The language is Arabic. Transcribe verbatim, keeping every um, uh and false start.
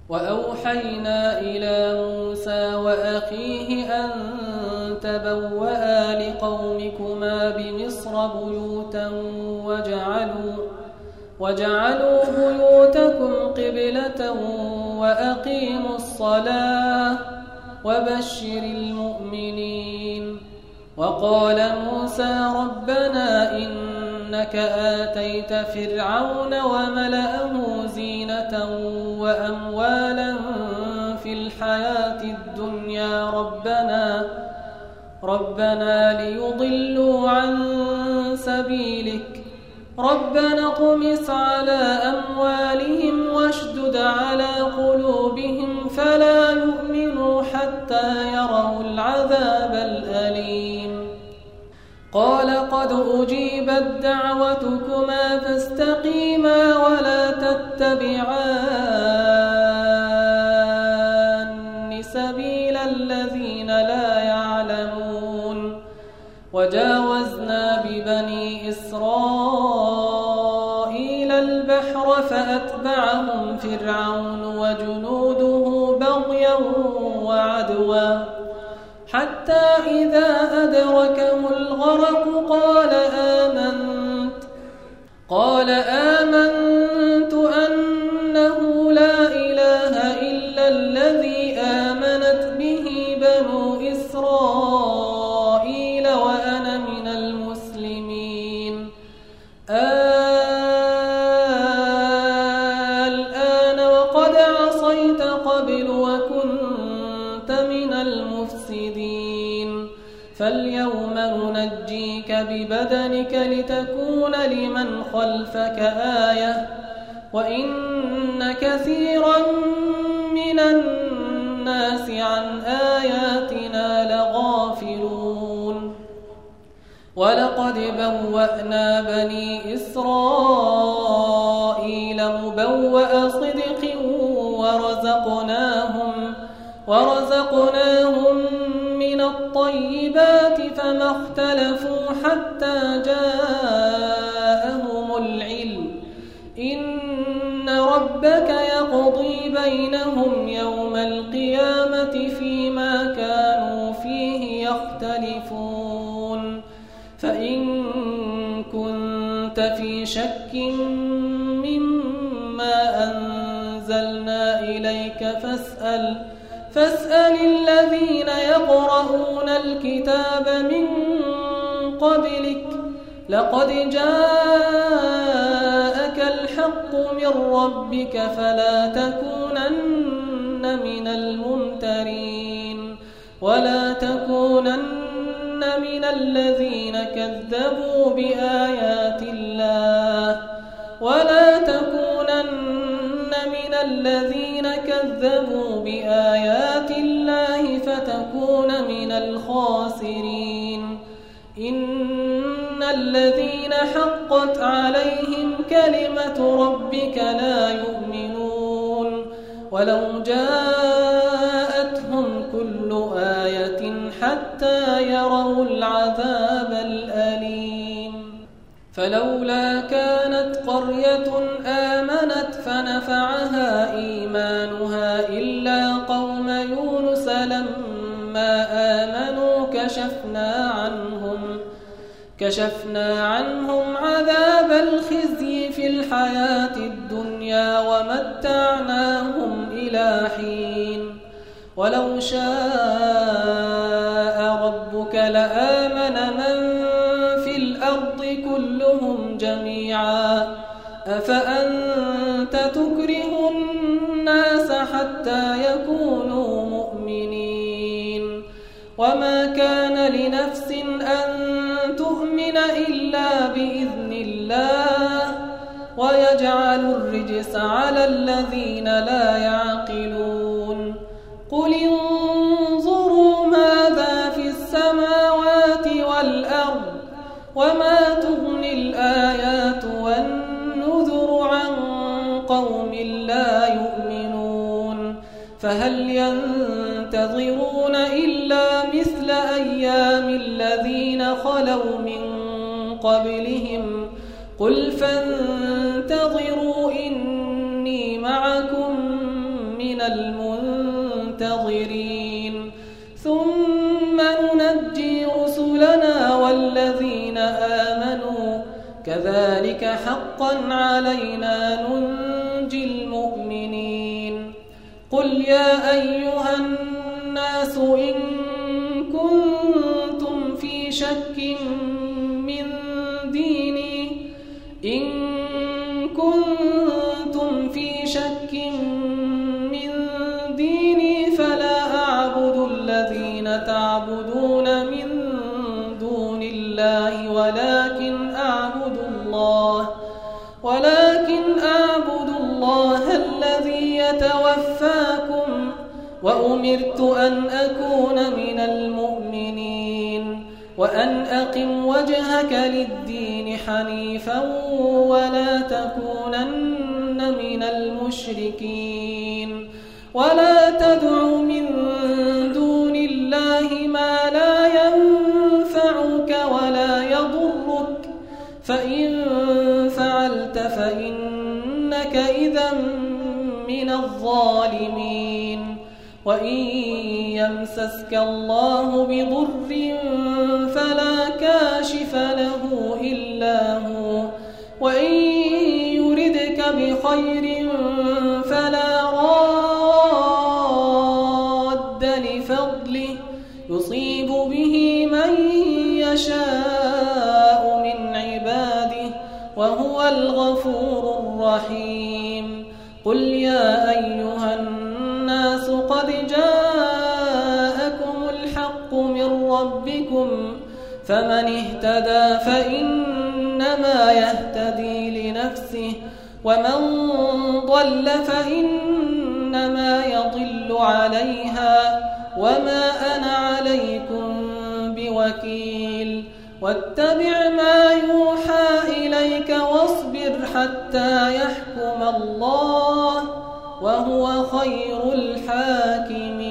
وأوحينا إلى موسى وأخيه أن تبوأ لقومكما بمصر بيوتا وجعلوا, وجعلوا بيوتكم قبلة وأقيموا الصلاة وبشر المؤمنين. وقال موسى ربنا إنك آتيت فرعون وملأه زينة وأموالا في الحياة الدنيا ربنا, ربنا ليضلوا عن سبيلك ربنا اطمس على أموالهم واشدد على قلوبهم فلا يؤمنوا حتى يروا العذاب الأليم. قال قد أجيبت دعوتكما فاستقيما ولا تتبعان سبيل الذين لا يعلمون. وجاوزنا ببني إسرائيل البحر فأتبعهم فرعون وجنوده بغيا وعدوا حتى إذا أدركه الغرق قال آمنت, قال آمنت أنه لا إله إلا الذي آمنت به بنو إسرائيل وأنا من المسلمين. الآن وقد عصيت قبل وكنت من المفسدين فاليوم ننجيك ببدنك لتكون لمن خلفك آية وإن كثيرا من الناس عن آياتنا لغافلون. ولقد بوأنا بني إسرائيل مبوأ صدق ورزقناهم, ورزقناهم من الطيبات فما اختلفوا حتى جاءهم العلم إن ربك يقضي بينهم يوم القيامة فيما كانوا فيه يختلفون. فإن كنت في شك مما أنزلنا إليك فاسأل فاسأل الذين يقرؤون الكتاب من قبلك لقد جاءك الحق من ربك فلا تكونن من الممترين ولا تكونن من الذين كذبوا بآيات الله ولا تكونن من الذين كذبوا بآيات الله فتكون من الخاسرين. إن الذين حقت عليهم كلمة ربك لا يؤمنون ولو جاءتهم كل آية حتى يروا العذاب الأليم. فلولا كانت قرية آمنت فنفعها إيمانها إلا قوم يونس لما آمنوا كشفنا عنهم كشفنا عنهم عذاب الخزي في الحياة الدنيا ومتعناهم إلى حين. ولو شاء ربك لآمن من في الأرض كلهم جميعا أفأنت تكره الناس حتى يكونوا مؤمنين. وما كان لنفس أن تؤمن إلا بإذن الله ويجعل الرجس على الذين لا يعقلون. قل انظروا ماذا في السماوات والأرض وما تغني الآيات والنذر عن قوم لا يؤمنون. فهل ينتظرون إلا مثل أيام الذين خلوا من قبلهم قل فانتظروا إني معكم من من المنتظرين ثم ننجي رسلنا والذين آمنوا كذلك حقا علينا ننجي المؤمنين قل يا أيها الناس إن كنتم في شك من ديني إن كنتم في شك من ديني فلا أعبد الذين تعبدون من دون الله ولكن أعبد الله ولكن أعبد الله الذي يتوفاكم وأمرت أن أكون من المؤمنين وأن أقم وجهك للدين حنيفا ولا تكونن من المشركين ولا تدع من دون الله ما لا ينفعك ولا يضرك فإن فعلت فإنك إذا من الظالمين وإن يمسسك الله بضر فلا كاشف له إلا هو وإن يردك بخير فلا راد لفضله يصيب به من يشاء من عباده وهو الغفور الرحيم قل يا أيها الناس قد جاءكم الحق من ربكم فمن اهتدى فإنما يهتدي لنفسه ومن ضل فإنما يضل عليها وما أنا عليكم بوكيل واتبع ما يوحى إليك واصبر حتى يحكم الله وهو خير الحاكمين.